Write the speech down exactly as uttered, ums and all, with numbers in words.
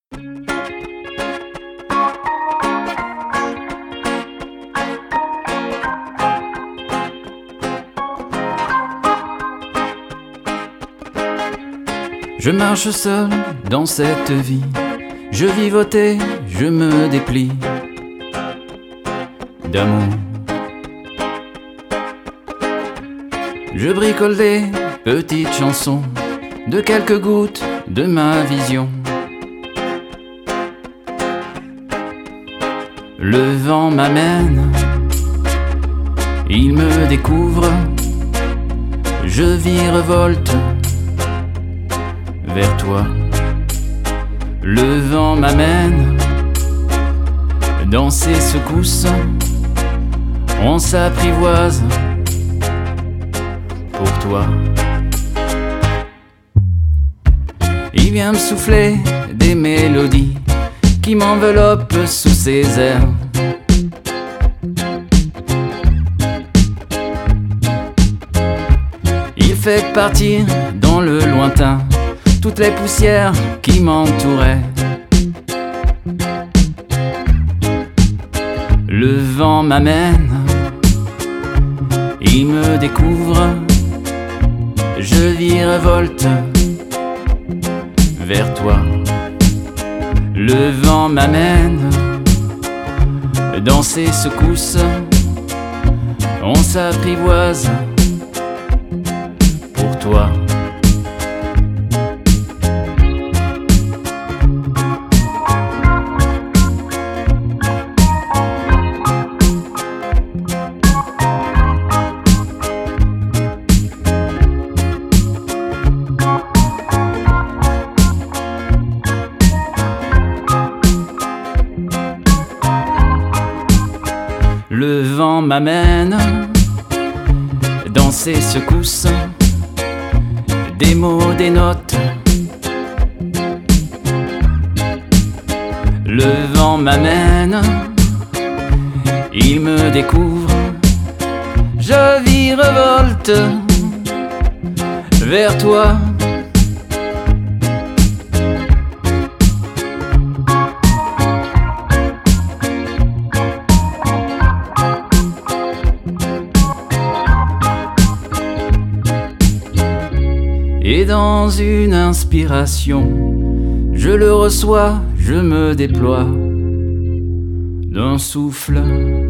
Je marche seul dans cette vie, je vivotais, je me déplie d'amour. Je bricole des petites chansons, de quelques gouttes de ma vision. Le vent m'amène, il me découvre, je virevolte vers toi. Le vent m'amène dans ses secousses, on s'apprivoise pour toi. Il vient me souffler des mélodies qui m'enveloppent sous ses airs. Il fait partir dans le lointain toutes les poussières qui m'entouraient. Le vent m'amène, il me découvre, je virevolte vers toi. Le vent m'amène dans ses secousses, on s'apprivoise pour toi. Le vent m'amène dans ses secousses, des mots, des notes. Le vent m'amène, il me découvre, je virevolte vers toi. Et dans une inspiration, je le reçois, je me déploie d'un souffle.